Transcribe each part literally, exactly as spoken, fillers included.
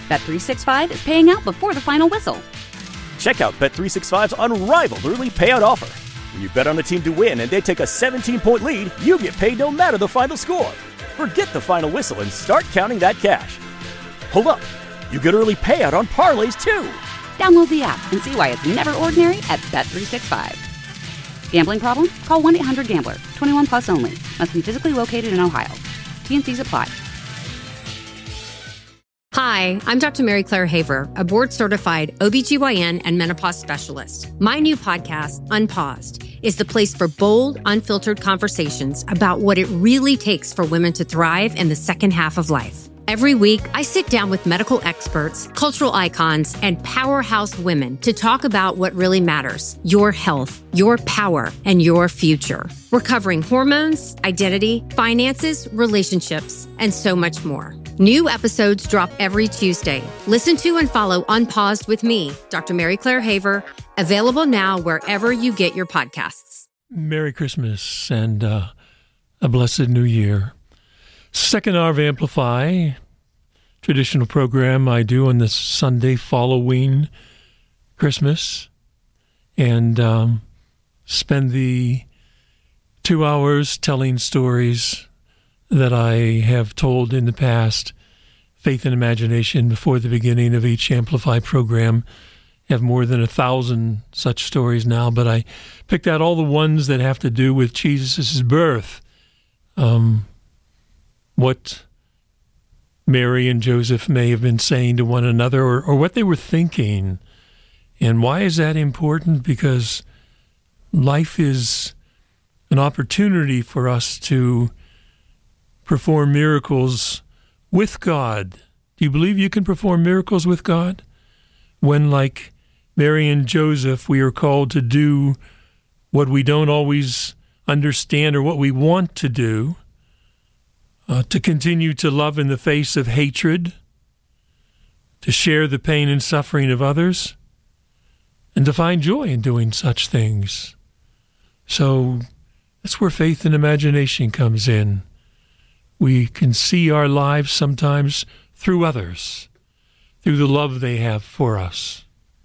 Bet three sixty-five is paying out before the final whistle. Check out Bet three sixty-five's unrivaled early payout offer. When you bet on a team to win and they take a seventeen-point lead, you get paid no matter the final score. Forget the final whistle and start counting that cash. Hold up. You get early payout on parlays, too. Download the app and see why it's never ordinary at Bet three sixty-five. Gambling problem? Call one eight hundred gambler. twenty-one plus only. Must be physically located in Ohio. T N Cs apply. Hi, I'm Doctor Mary Claire Haver, a board-certified O B G Y N and menopause specialist. My new podcast, Unpaused, is the place for bold, unfiltered conversations about what it really takes for women to thrive in the second half of life. Every week, I sit down with medical experts, cultural icons, and powerhouse women to talk about what really matters: your health, your power, and your future. We're covering hormones, identity, finances, relationships, and so much more. New episodes drop every Tuesday. Listen to and follow Unpaused with me, Doctor Mary Claire Haver, available now wherever you get your podcasts. Merry Christmas and uh, a blessed New Year. Second hour of Amplify, traditional program I do on the Sunday following Christmas, and um, spend the two hours telling stories that I have told in the past. Faith and Imagination, before the beginning of each Amplify program, have more than a thousand such stories now, but I picked out all the ones that have to do with Jesus' birth. Um, what Mary and Joseph may have been saying to one another, or, or what they were thinking. And why is that important? Because life is an opportunity for us to perform miracles with God. Do you believe you can perform miracles with God? When, like Mary and Joseph, we are called to do what we don't always understand or what we want to do, uh, to continue to love in the face of hatred, to share the pain and suffering of others, and to find joy in doing such things. So that's where faith and imagination comes in. We can see our lives sometimes through others, through the love they have for us.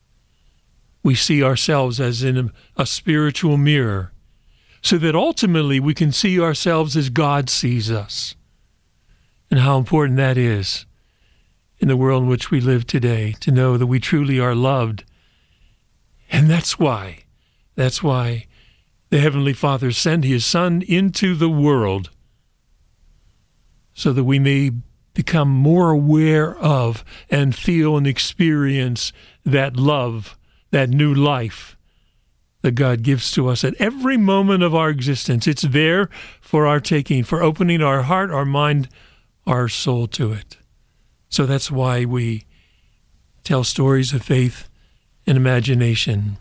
We see ourselves as in a, a spiritual mirror, so that ultimately we can see ourselves as God sees us. And how important that is in the world in which we live today, to know that we truly are loved. And that's why, that's why the Heavenly Father sent His Son into the world, so that we may become more aware of and feel and experience that love, that new life that God gives to us at every moment of our existence. It's there for our taking, for opening our heart, our mind, our soul to it. So that's why we tell stories of faith and imagination.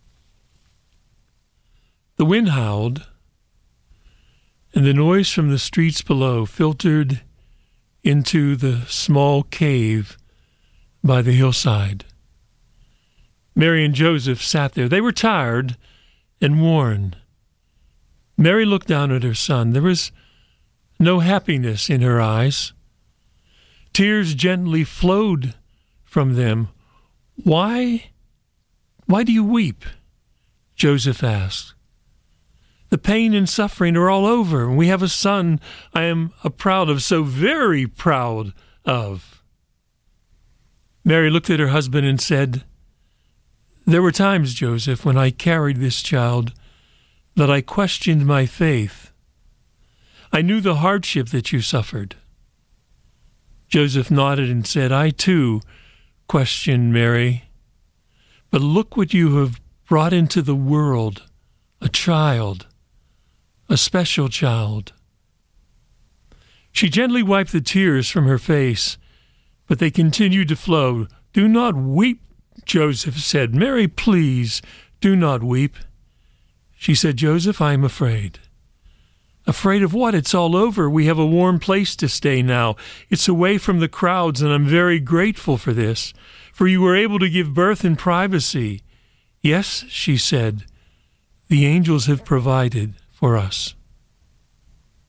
The wind howled, and the noise from the streets below filtered into the small cave by the hillside. Mary and Joseph sat there. They were tired and worn. Mary looked down at her son. There was no happiness in her eyes. Tears gently flowed from them. Why, why do you weep? Joseph asked. The pain and suffering are all over, and we have a son I am proud of, so very proud of. Mary looked at her husband and said, there were times, Joseph, when I carried this child that I questioned my faith. I knew the hardship that you suffered. Joseph nodded and said, I too questioned Mary. But look what you have brought into the world, a child, a special child. She gently wiped the tears from her face, but they continued to flow. Do not weep, Joseph said. Mary, please, do not weep. She said, Joseph, I am afraid. Afraid of what? It's all over. We have a warm place to stay now. It's away from the crowds, and I'm very grateful for this, for you were able to give birth in privacy. Yes, she said, the angels have provided for us.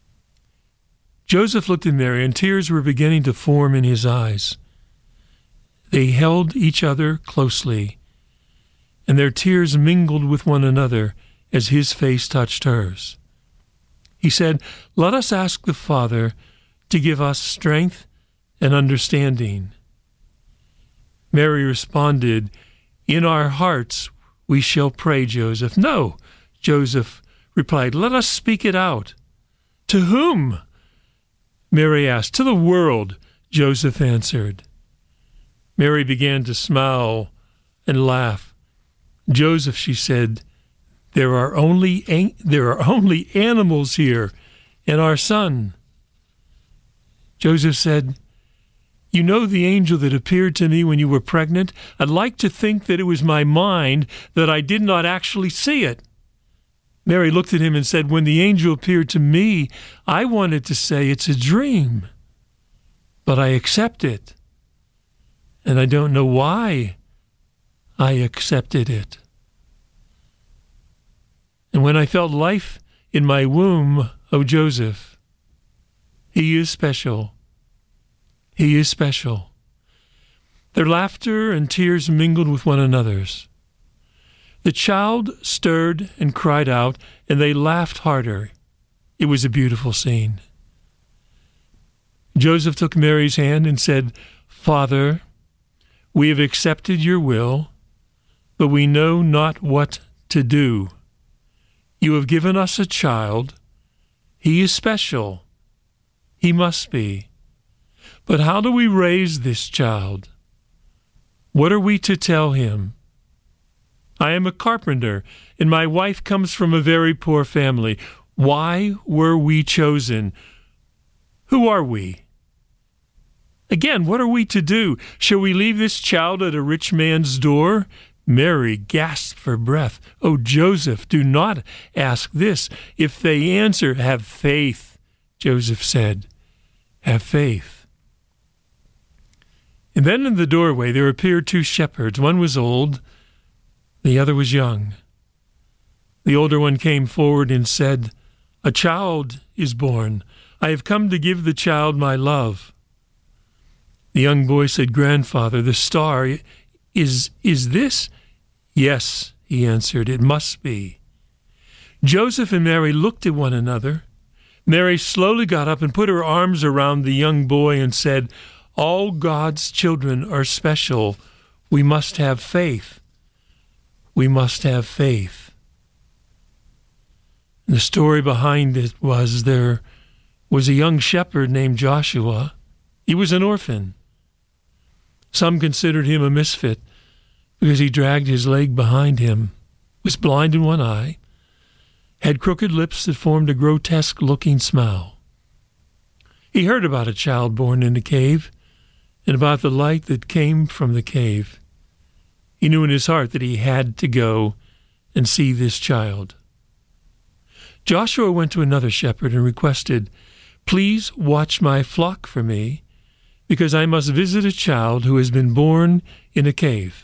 Joseph looked at Mary, and tears were beginning to form in his eyes. They held each other closely, and their tears mingled with one another as his face touched hers. He said, "Let us ask the Father to give us strength and understanding." Mary responded, "In our hearts we shall pray, Joseph." "No," Joseph replied, "let us speak it out." "To whom?" Mary asked. "To the world," Joseph answered. Mary began to smile and laugh. "Joseph," she said, there are only there are only animals here and our son." Joseph said, "You know the angel that appeared to me when you were pregnant? I'd like to think that it was my mind, that I did not actually see it." Mary looked at him and said, "When the angel appeared to me, I wanted to say it's a dream, but I accept it, and I don't know why I accepted it. And when I felt life in my womb, oh Joseph, he is special. He is special." Their laughter and tears mingled with one another's. The child stirred and cried out, and they laughed harder. It was a beautiful scene. Joseph took Mary's hand and said, "Father, we have accepted your will, but we know not what to do. You have given us a child. He is special. He must be. But how do we raise this child? What are we to tell him? I am a carpenter, and my wife comes from a very poor family. Why were we chosen? Who are we? Again, what are we to do? Shall we leave this child at a rich man's door?" Mary gasped for breath. "Oh, Joseph, do not ask this. If they answer, 'Have faith,'" Joseph said. "Have faith." And then in the doorway there appeared two shepherds. One was old, the other was young. The older one came forward and said, "A child is born. I have come to give the child my love." The young boy said, "Grandfather, the star, is is this?" "Yes," he answered, "it must be." Joseph and Mary looked at one another. Mary slowly got up and put her arms around the young boy and said, "All God's children are special. We must have faith. We must have faith." The story behind it was there was a young shepherd named Joshua. He was an orphan. Some considered him a misfit because he dragged his leg behind him, was blind in one eye, had crooked lips that formed a grotesque-looking smile. He heard about a child born in a cave and about the light that came from the cave. He knew in his heart that he had to go and see this child. Joshua went to another shepherd and requested, "Please watch my flock for me, because I must visit a child who has been born in a cave."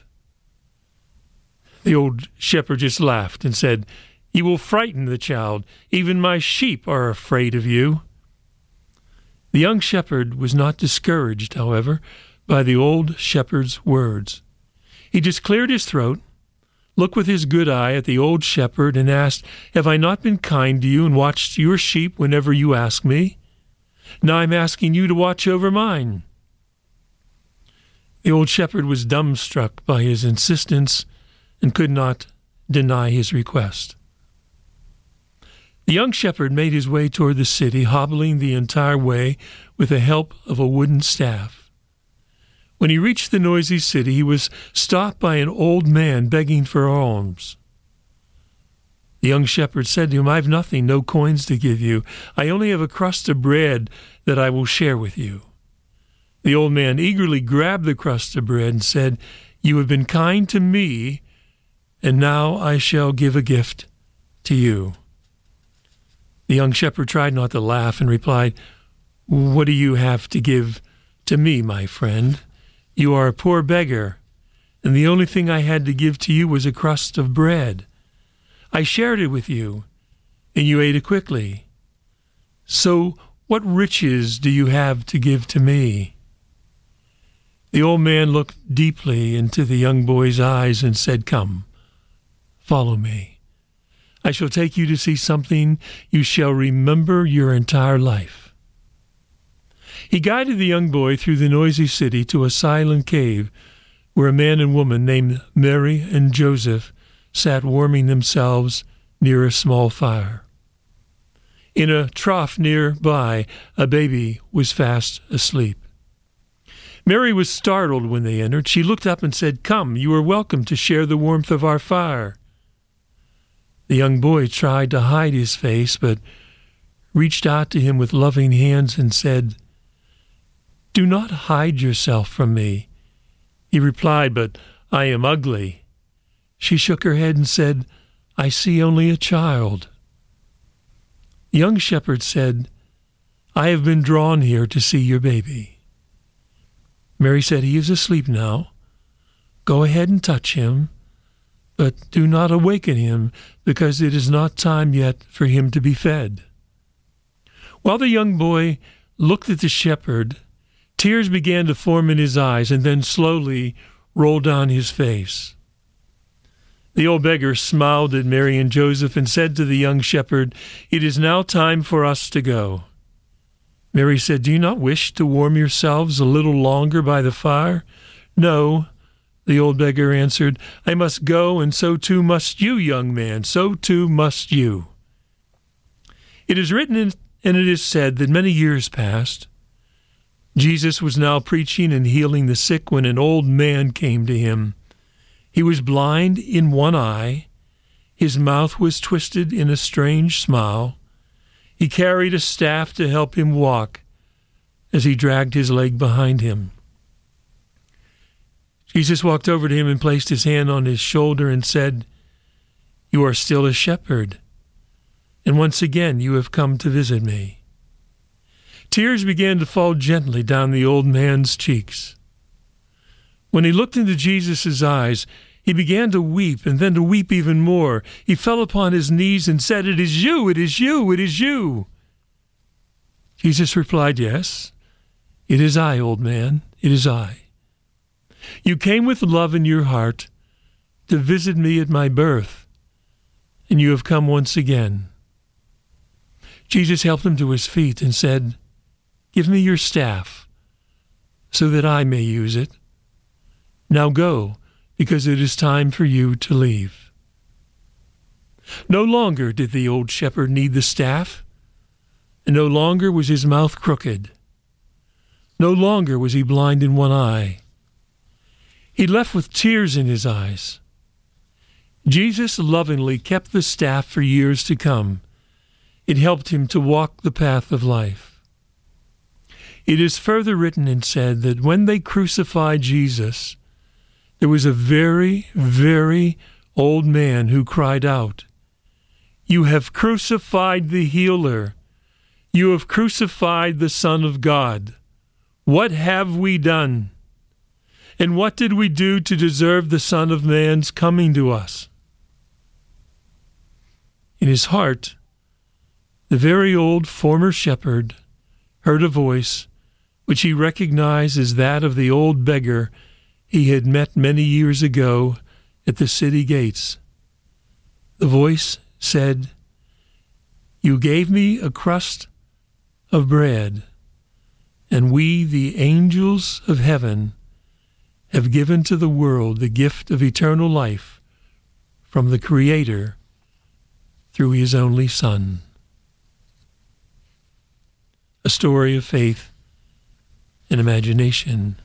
The old shepherd just laughed and said, "You will frighten the child. Even my sheep are afraid of you." The young shepherd was not discouraged, however, by the old shepherd's words. He just cleared his throat, looked with his good eye at the old shepherd, and asked, "Have I not been kind to you and watched your sheep whenever you ask me? Now I'm asking you to watch over mine." The old shepherd was dumbstruck by his insistence and could not deny his request. The young shepherd made his way toward the city, hobbling the entire way with the help of a wooden staff. When he reached the noisy city, he was stopped by an old man begging for alms. The young shepherd said to him, "I have nothing, no coins to give you. I only have a crust of bread that I will share with you." The old man eagerly grabbed the crust of bread and said, "You have been kind to me, and now I shall give a gift to you." The young shepherd tried not to laugh and replied, "What do you have to give to me, my friend? You are a poor beggar, and the only thing I had to give to you was a crust of bread. I shared it with you, and you ate it quickly. So what riches do you have to give to me?" The old man looked deeply into the young boy's eyes and said, "Come, follow me. I shall take you to see something you shall remember your entire life." He guided the young boy through the noisy city to a silent cave where a man and woman named Mary and Joseph sat warming themselves near a small fire. In a trough nearby, a baby was fast asleep. Mary was startled when they entered. She looked up and said, "Come, you are welcome to share the warmth of our fire." The young boy tried to hide his face, but reached out to him with loving hands and said, "Do not hide yourself from me." He replied, "But I am ugly." She shook her head and said, "I see only a child." The young shepherd said, "I have been drawn here to see your baby." Mary said, "He is asleep now. Go ahead and touch him, but do not awaken him, because it is not time yet for him to be fed." While the young boy looked at the shepherd, tears began to form in his eyes and then slowly rolled down his face. The old beggar smiled at Mary and Joseph and said to the young shepherd, "It is now time for us to go." Mary said, "Do you not wish to warm yourselves a little longer by the fire?" "No," the old beggar answered, "I must go, and so too must you, young man, so too must you." It is written in, and it is said that many years passed. Jesus was now preaching and healing the sick when an old man came to him. He was blind in one eye. His mouth was twisted in a strange smile. He carried a staff to help him walk as he dragged his leg behind him. Jesus walked over to him and placed his hand on his shoulder and said, "You are still a shepherd, and once again you have come to visit me." Tears began to fall gently down the old man's cheeks. When he looked into Jesus' eyes, he began to weep, and then to weep even more. He fell upon his knees and said, "It is you, it is you, it is you." Jesus replied, "Yes, it is I, old man, it is I. You came with love in your heart to visit me at my birth, and you have come once again." Jesus helped him to his feet and said, "Give me your staff so that I may use it. Now go, because it is time for you to leave." No longer did the old shepherd need the staff, and no longer was his mouth crooked. No longer was he blind in one eye. He left with tears in his eyes. Jesus lovingly kept the staff for years to come. It helped him to walk the path of life. It is further written and said that when they crucified Jesus, there was a very, very old man who cried out, "You have crucified the healer. You have crucified the Son of God. What have we done? And what did we do to deserve the Son of Man's coming to us?" In his heart, the very old former shepherd heard a voice which he recognized as that of the old beggar he had met many years ago at the city gates. The voice said, "You gave me a crust of bread, and we, the angels of heaven, have given to the world the gift of eternal life from the Creator through his only Son." A story of faith and imagination.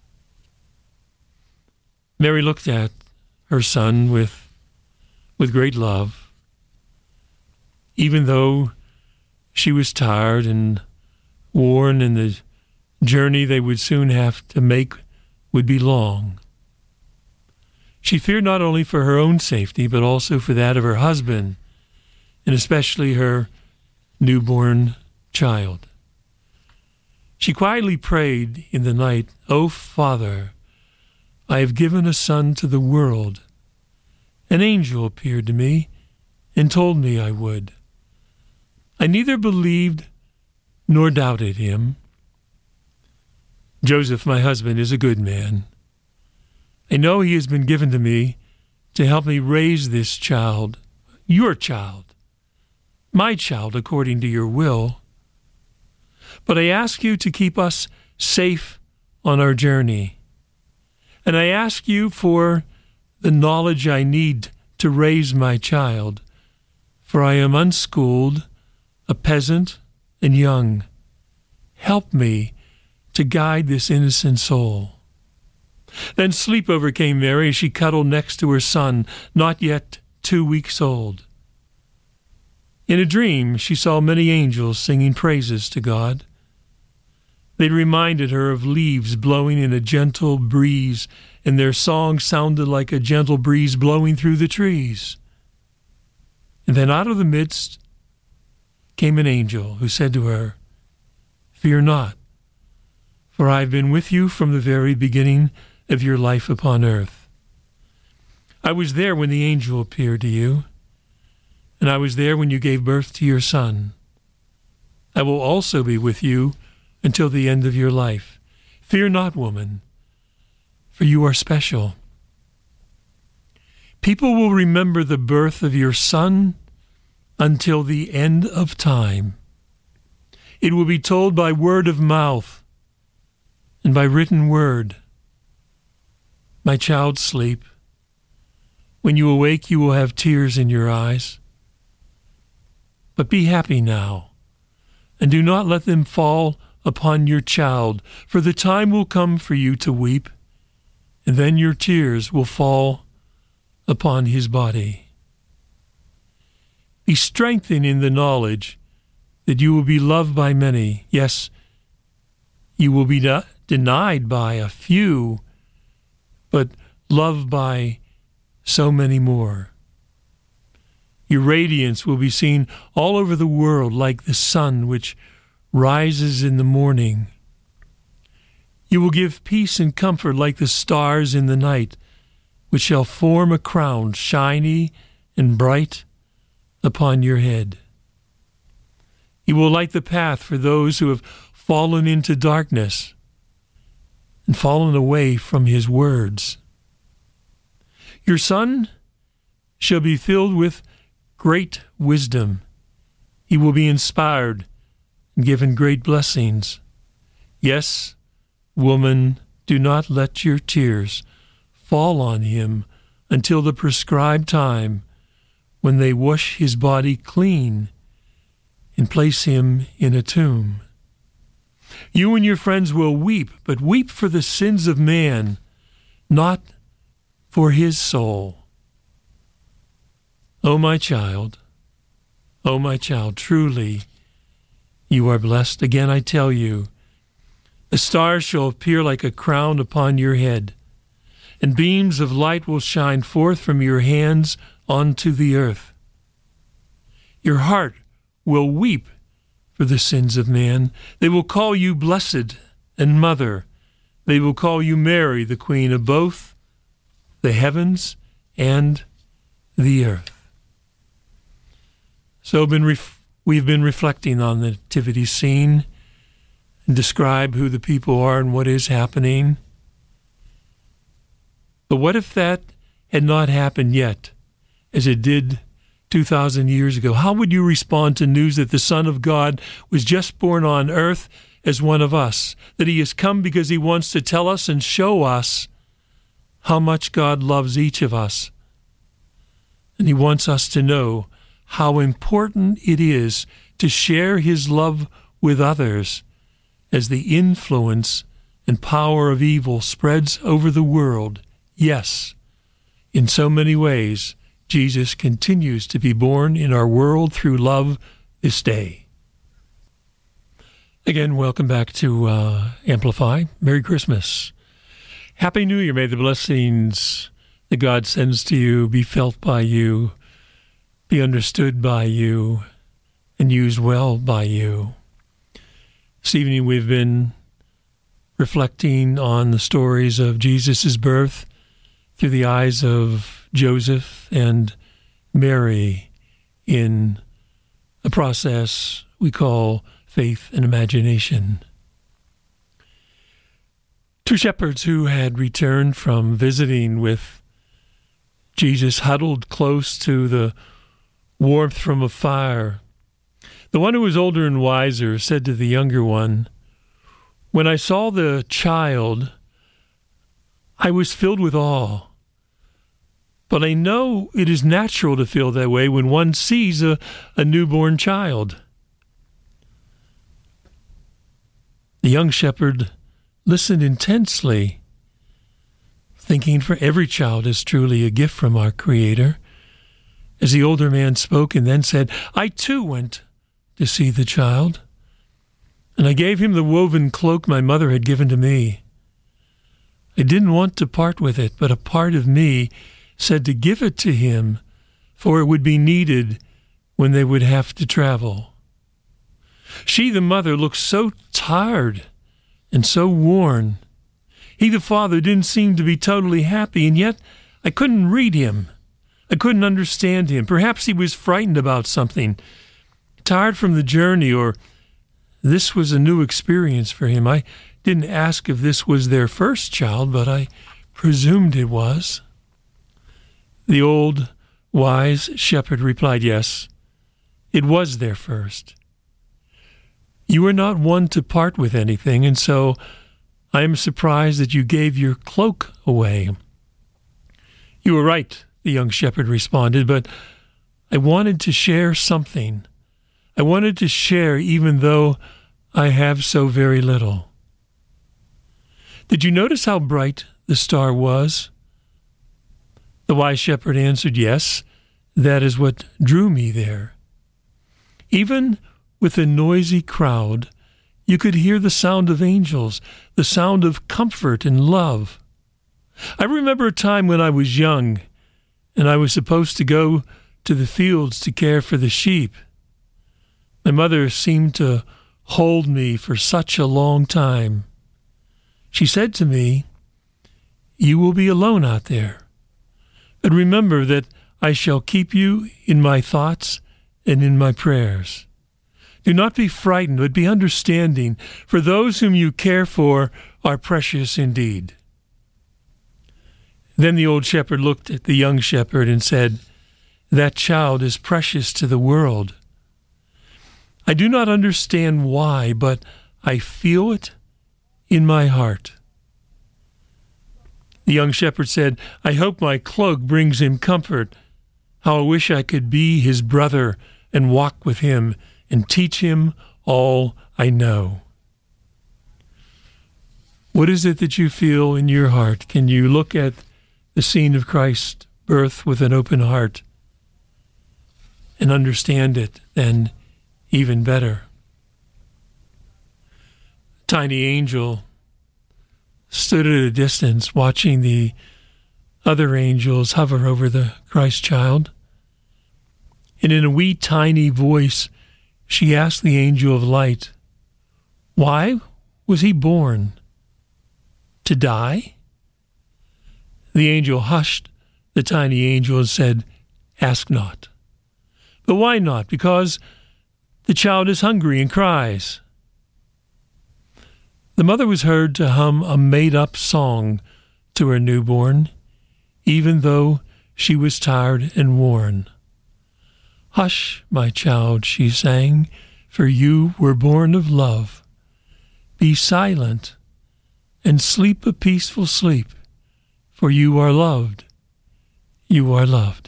Mary looked at her son with, with great love. Even though she was tired and worn and the journey they would soon have to make would be long, she feared not only for her own safety, but also for that of her husband, and especially her newborn child. She quietly prayed in the night, "O Father, I have given a son to the world. An angel appeared to me and told me I would. I neither believed nor doubted him. Joseph, my husband, is a good man. I know he has been given to me to help me raise this child, your child, my child, according to your will. But I ask you to keep us safe on our journey. And I ask you for the knowledge I need to raise my child, for I am unschooled, a peasant, and young. Help me to guide this innocent soul. Then sleep overcame Mary as she cuddled next to her son, not yet two weeks old. In a dream, she saw many angels singing praises to God. They reminded her of leaves blowing in a gentle breeze, and their song sounded like a gentle breeze blowing through the trees. And then out of the midst came an angel who said to her, "Fear not, for I have been with you from the very beginning of your life upon earth. I was there when the angel appeared to you, and I was there when you gave birth to your son. I will also be with you until the end of your life. Fear not, woman, for you are special. People will remember the birth of your son until the end of time. It will be told by word of mouth and by written word. My child, sleep. When you awake, you will have tears in your eyes. But be happy now, and do not let them fall upon your child, for the time will come for you to weep, and then your tears will fall upon his body. Be strengthened in the knowledge that you will be loved by many. Yes, you will be de- denied by a few, but loved by so many more. Your radiance will be seen all over the world like the sun which rises in the morning. You will give peace and comfort like the stars in the night, which shall form a crown shiny and bright upon your head. You will light the path for those who have fallen into darkness and fallen away from his words. Your son shall be filled with great wisdom. He will be inspired and given great blessings. Yes, woman, do not let your tears fall on him until the prescribed time when they wash his body clean and place him in a tomb. You and your friends will weep, but weep for the sins of man, not for his soul. O my child, O my child, truly you are blessed. Again I tell you, the stars shall appear like a crown upon your head, and beams of light will shine forth from your hands onto the earth. Your heart will weep for the sins of man. They will call you blessed and mother. They will call you Mary, the queen of both the heavens and the earth. So been ref- we've been reflecting on the nativity scene and describe who the people are and what is happening. But what if that had not happened yet, as it did two thousand years ago? How would you respond to news that the Son of God was just born on earth as one of us, that he has come because he wants to tell us and show us how much God loves each of us? And he wants us to know how important it is to share his love with others as the influence and power of evil spreads over the world. Yes, in so many ways, Jesus continues to be born in our world through love this day. Again, welcome back to uh, Amplify. Merry Christmas. Happy New Year. May the blessings that God sends to you be felt by you, be understood by you, and used well by you. This evening we've been reflecting on the stories of Jesus' birth through the eyes of Joseph and Mary in a process we call faith and imagination. Two shepherds who had returned from visiting with Jesus huddled close to the warmth from a fire. The one who was older and wiser said to the younger one, "When I saw the child, I was filled with awe. But I know it is natural to feel that way when one sees a, a newborn child." The young shepherd listened intensely, thinking for every child is truly a gift from our Creator. As the older man spoke and then said, "I too went to see the child, and I gave him the woven cloak my mother had given to me. I didn't want to part with it, but a part of me said to give it to him, for it would be needed when they would have to travel." She, the mother, looked so tired and so worn. He, the father, didn't seem to be totally happy, and yet I couldn't read him. I couldn't understand him. Perhaps he was frightened about something, tired from the journey, or this was a new experience for him. I didn't ask if this was their first child, but I presumed it was. The old, wise shepherd replied, "Yes, it was their first. You were not one to part with anything, and so I am surprised that you gave your cloak away." "You were right," the young shepherd responded, "but I wanted to share something. I wanted to share even though I have so very little." "Did you notice how bright the star was?" The wise shepherd answered, "Yes, that is what drew me there. Even with a noisy crowd, you could hear the sound of angels, the sound of comfort and love. I remember a time when I was young, and I was supposed to go to the fields to care for the sheep. My mother seemed to hold me for such a long time. She said to me, 'You will be alone out there. But remember that I shall keep you in my thoughts and in my prayers. Do not be frightened, but be understanding, for those whom you care for are precious indeed.'" Then the old shepherd looked at the young shepherd and said, "That child is precious to the world. I do not understand why, but I feel it in my heart." The young shepherd said, "I hope my cloak brings him comfort. How I wish I could be his brother and walk with him and teach him all I know." What is it that you feel in your heart? Can you look at the scene of Christ's birth with an open heart and understand it then even better? A tiny angel stood at a distance watching the other angels hover over the Christ child. And in a wee tiny voice, she asked the angel of light, "Why was he born? To die?" The angel hushed the tiny angel and said, "Ask not." "But why not?" "Because the child is hungry and cries." The mother was heard to hum a made-up song to her newborn, even though she was tired and worn. "Hush, my child," she sang, "for you were born of love. Be silent and sleep a peaceful sleep, for you are loved. You are loved."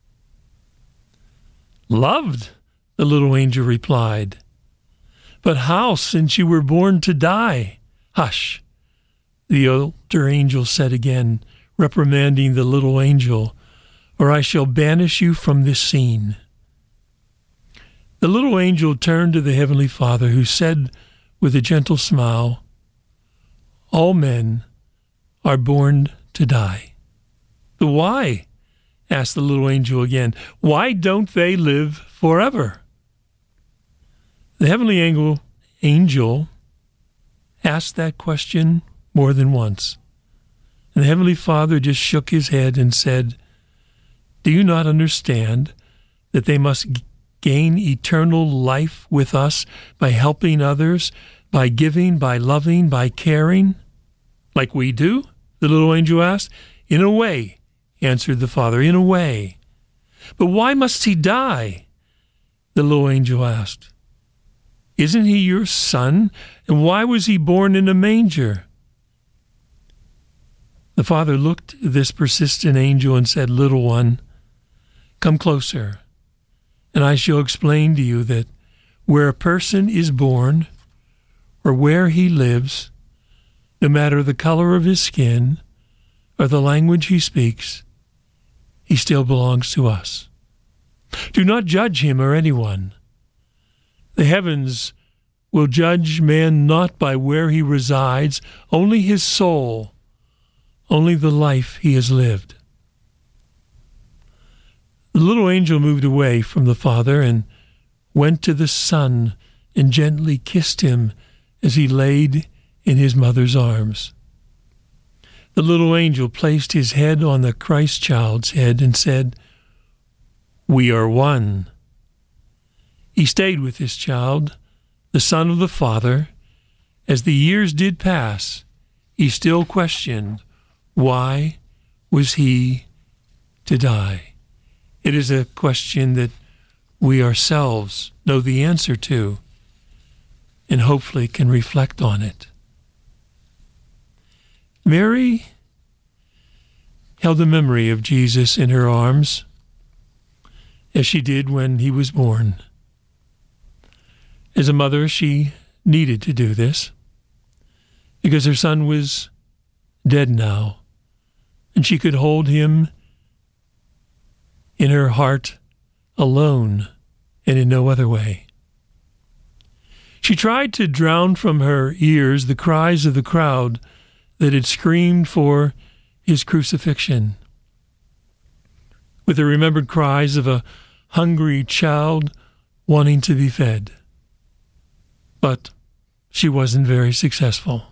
"Loved?" the little angel replied. "But how, since you were born to die?" "Hush," the older angel said again, reprimanding the little angel, "or I shall banish you from this scene." The little angel turned to the Heavenly Father, who said with a gentle smile, "All men are born to die." "But why?" asked the little angel again. "Why don't they live forever?" The heavenly angel, angel asked that question more than once. And the Heavenly Father just shook his head and said, "Do you not understand that they must gain eternal life with us by helping others, by giving, by loving, by caring? Like we do? The little angel asked. In a way, answered the father, in a way. But why must he die? The little angel asked. Isn't he your son? And why was he born in a manger? The father looked at this persistent angel and said, Little one, come closer, and I shall explain to you that where a person is born or where he lives, no matter the color of his skin or the language he speaks, he still belongs to us. Do not judge him or anyone. The heavens will judge man not by where he resides, only his soul, only the life he has lived. The little angel moved away from the father and went to the son and gently kissed him as he laid in his mother's arms. The little angel placed his head on the Christ child's head and said, We are one. He stayed with this child, the son of the Father. As the years did pass, he still questioned, why was he to die? It is a question that we ourselves know the answer to and hopefully can reflect on it. Mary held the memory of Jesus in her arms as she did when he was born. As a mother, she needed to do this because her son was dead now, and she could hold him in her heart alone and in no other way. She tried to drown from her ears the cries of the crowd that had screamed for his crucifixion, with the remembered cries of a hungry child wanting to be fed. But she wasn't very successful.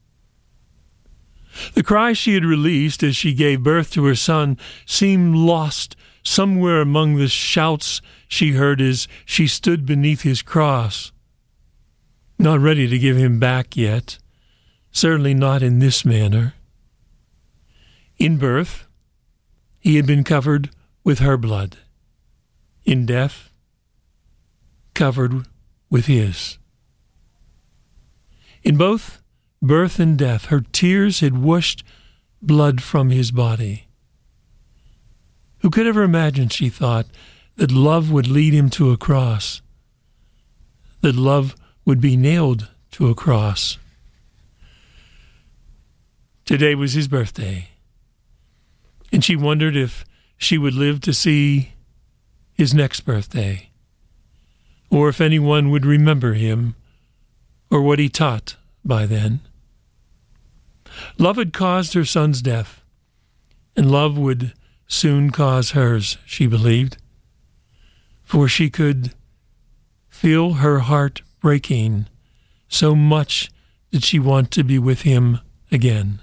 The cry she had released as she gave birth to her son seemed lost somewhere among the shouts she heard as she stood beneath his cross, not ready to give him back yet, certainly not in this manner. In birth, he had been covered with her blood. In death, covered with his. In both birth and death, her tears had washed blood from his body. Who could ever imagine, she thought, that love would lead him to a cross, that love would be nailed to a cross? Today was his birthday, and she wondered if she would live to see his next birthday, or if anyone would remember him or what he taught by then. Love had caused her son's death, and love would soon cause hers, she believed, for she could feel her heart breaking, so much did she want to be with him again.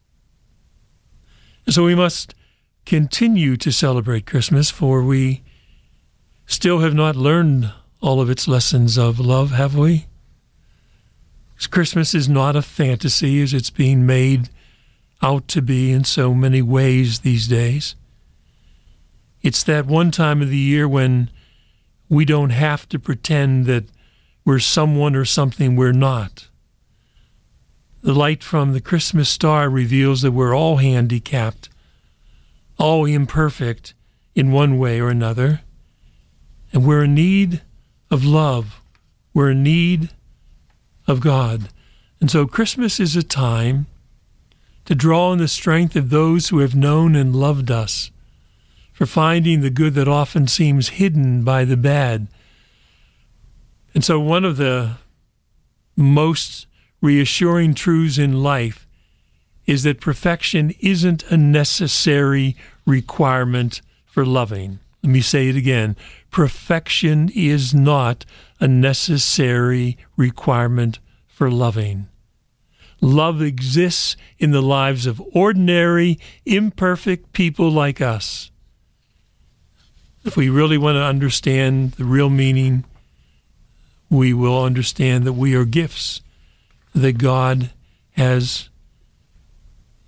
So we must continue to celebrate Christmas, for we still have not learned all of its lessons of love, have we? Christmas is not a fantasy as it's being made out to be in so many ways these days. It's that one time of the year when we don't have to pretend that we're someone or something we're not. The light from the Christmas star reveals that we're all handicapped, all imperfect in one way or another, and we're in need of love. We're in need of God. And so Christmas is a time to draw on the strength of those who have known and loved us, for finding the good that often seems hidden by the bad. And so one of the most reassuring truths in life is that perfection isn't a necessary requirement for loving. Let me say it again. Perfection is not a necessary requirement for loving. Love exists in the lives of ordinary, imperfect people like us. If we really want to understand the real meaning, we will understand that we are gifts that God has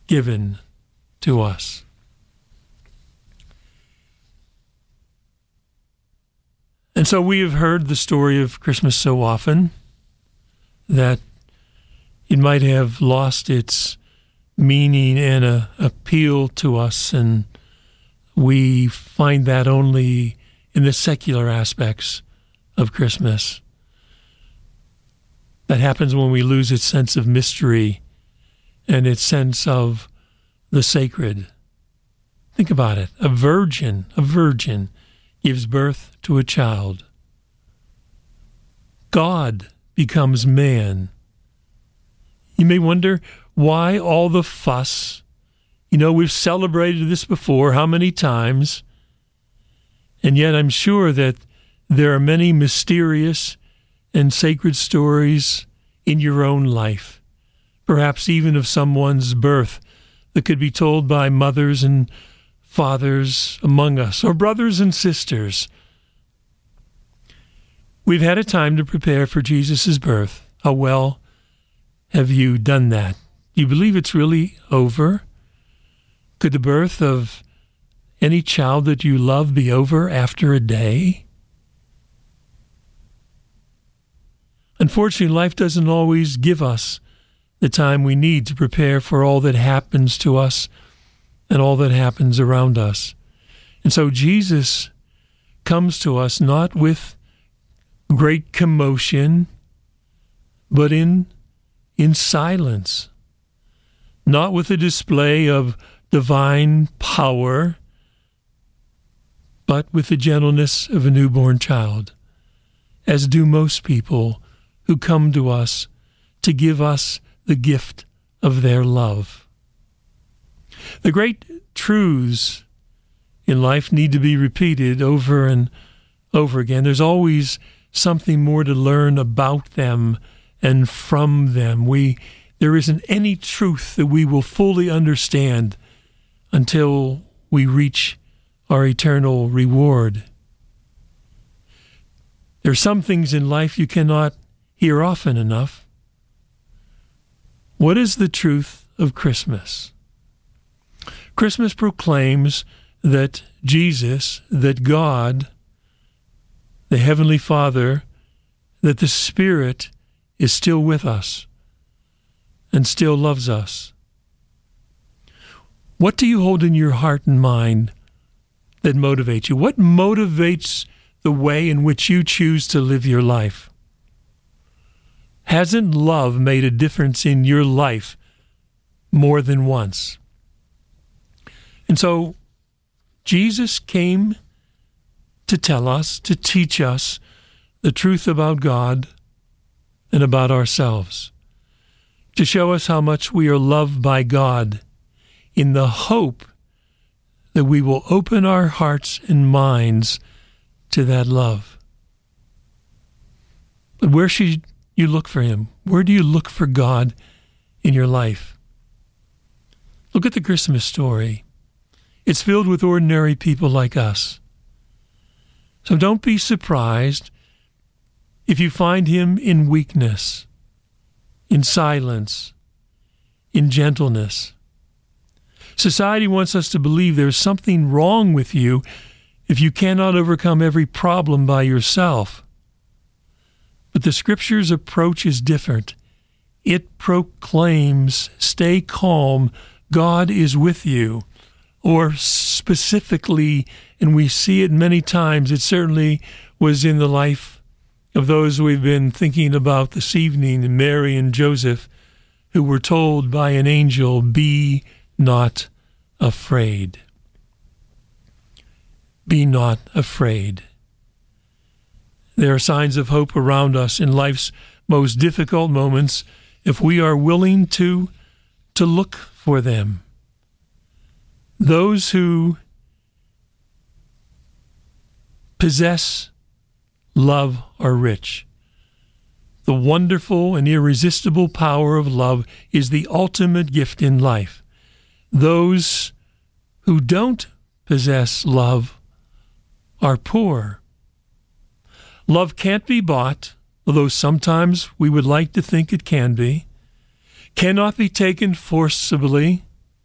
given to us. And so we have heard the story of Christmas so often that it might have lost its meaning and a appeal to us, and we find that only in the secular aspects of Christmas. That happens when we lose its sense of mystery and its sense of the sacred. Think about it. A virgin, a virgin gives birth to a child. God becomes man. You may wonder, why all the fuss? You know, we've celebrated this before, how many times? And yet I'm sure that there are many mysterious and sacred stories in your own life, perhaps even of someone's birth, that could be told by mothers and fathers among us, or brothers and sisters. We've had a time to prepare for Jesus' birth. How well have you done that? Do you believe it's really over? Could the birth of any child that you love be over after a day? Unfortunately, life doesn't always give us the time we need to prepare for all that happens to us and all that happens around us. And so Jesus comes to us not with great commotion, but in, in silence, not with a display of divine power, but with the gentleness of a newborn child, as do most people who come to us to give us the gift of their love. The great truths in life need to be repeated over and over again. There's always something more to learn about them and from them. We, there isn't any truth that we will fully understand until we reach our eternal reward. There are some things in life you cannot hear often enough. What is the truth of Christmas? Christmas proclaims that Jesus, that God, the Heavenly Father, that the Spirit is still with us and still loves us. What do you hold in your heart and mind that motivates you? What motivates the way in which you choose to live your life? Hasn't love made a difference in your life more than once? And so Jesus came to tell us, to teach us the truth about God and about ourselves, to show us how much we are loved by God, in the hope that we will open our hearts and minds to that love. But where should you look for Him? Where do you look for God in your life? Look at the Christmas story. It's filled with ordinary people like us. So don't be surprised if you find Him in weakness, in silence, in gentleness. Society wants us to believe there's something wrong with you if you cannot overcome every problem by yourself. But the Scripture's approach is different. It proclaims, stay calm, God is with you. Or specifically, and we see it many times, it certainly was in the life of those we've been thinking about this evening, Mary and Joseph, who were told by an angel, be not afraid. Be not afraid. There are signs of hope around us in life's most difficult moments if we are willing to, to look for them. Those who possess love are rich. The wonderful and irresistible power of love is the ultimate gift in life. Those who don't possess love are poor. Love can't be bought, although sometimes we would like to think it can be, cannot be taken forcibly,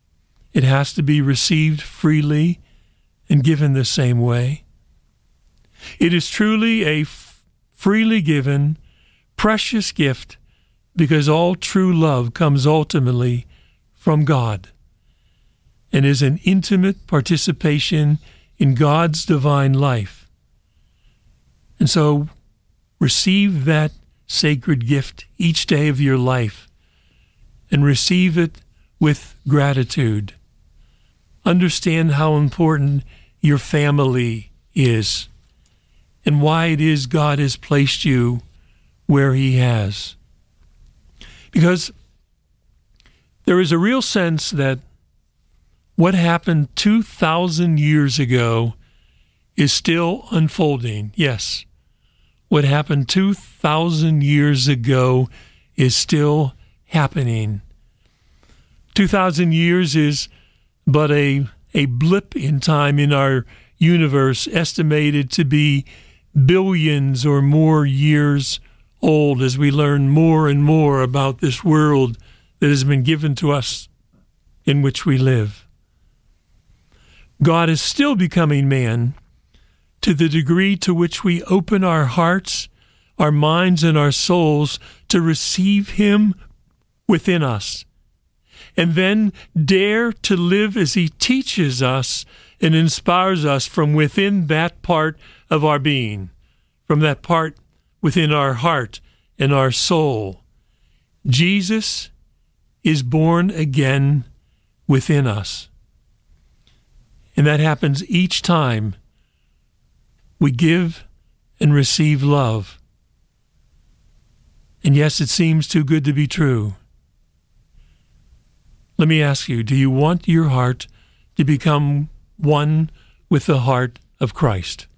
It has to be received freely and given the same way. It is truly a f- freely given, precious gift because all true love comes ultimately from God and is an intimate participation in God's divine life. And so receive that sacred gift each day of your life and receive it with gratitude. Understand how important your family is and why it is God has placed you where He has. Because there is a real sense that what happened two thousand years ago is still unfolding. Yes, what happened two thousand years ago is still happening. two thousand years is but a, a blip in time in our universe, estimated to be billions or more years old as we learn more and more about this world that has been given to us in which we live. God is still becoming man to the degree to which we open our hearts, our minds, and our souls to receive Him within us, and then dare to live as He teaches us and inspires us from within that part of our being, from that part within our heart and our soul. Jesus is born again within us. And that happens each time we give and receive love. And yes, it seems too good to be true. Let me ask you, do you want your heart to become one with the heart of Christ?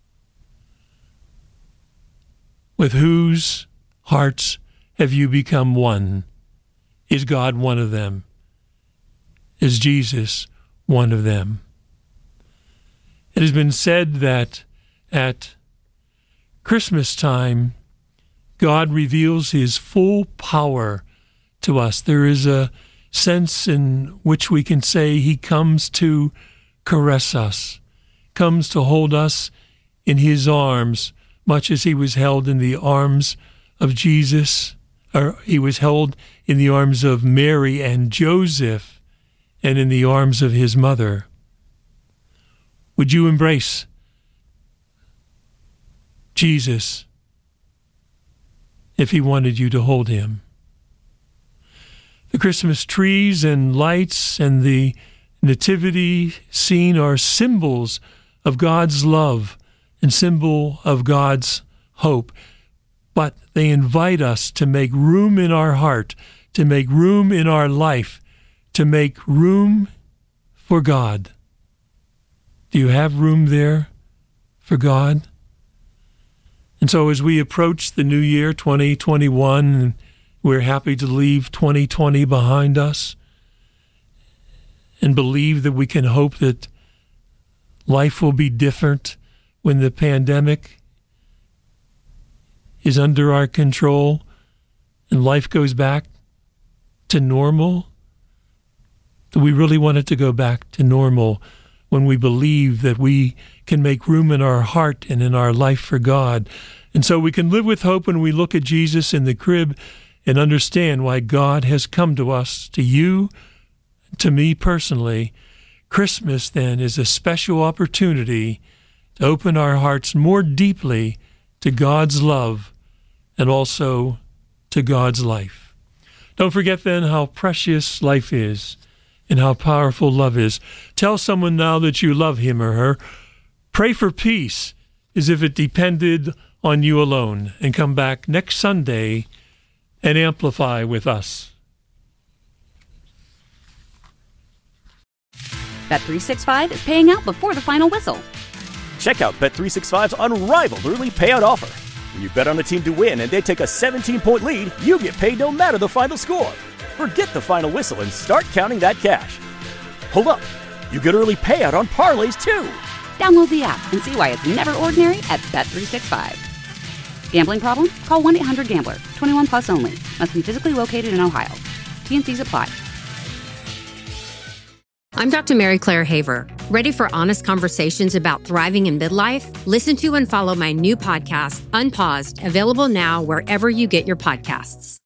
With whose hearts have you become one? Is God one of them? Is Jesus one of them? It has been said that at Christmas time, God reveals His full power to us. There is a sense in which we can say He comes to caress us, comes to hold us in His arms, much as He was held in the arms of Jesus, or He was held in the arms of Mary and Joseph, and in the arms of His mother. Would you embrace Jesus if He wanted you to hold Him? The Christmas trees and lights and the nativity scene are symbols of God's love and symbol of God's hope, but they invite us to make room in our heart, to make room in our life, to make room for God. Do you have room there for God? And so as we approach the new year, twenty twenty-one, we're happy to leave twenty twenty behind us and believe that we can hope that life will be different when the pandemic is under our control and life goes back to normal. Do we really want it to go back to normal when we believe that we can make room in our heart and in our life for God? And so we can live with hope when we look at Jesus in the crib and understand why God has come to us, to you, to me personally. Christmas, then, is a special opportunity to open our hearts more deeply to God's love and also to God's life. Don't forget, then, how precious life is and how powerful love is. Tell someone now that you love him or her. Pray for peace as if it depended on you alone. And come back next Sunday and amplify with us. Bet three sixty-five is paying out before the final whistle. Check out Bet three sixty-five's unrivaled early payout offer. When you bet on a team to win and they take a seventeen-point lead, you get paid no matter the final score. Forget the final whistle and start counting that cash. Hold up. You get early payout on parlays, too. Download the app and see why it's never ordinary at Bet three sixty-five. Gambling problem? Call one eight hundred gambler. twenty-one plus only. Must be physically located in Ohio. T and C's apply. I'm Doctor Mary Claire Haver. Ready for honest conversations about thriving in midlife? Listen to and follow my new podcast, Unpaused, available now wherever you get your podcasts.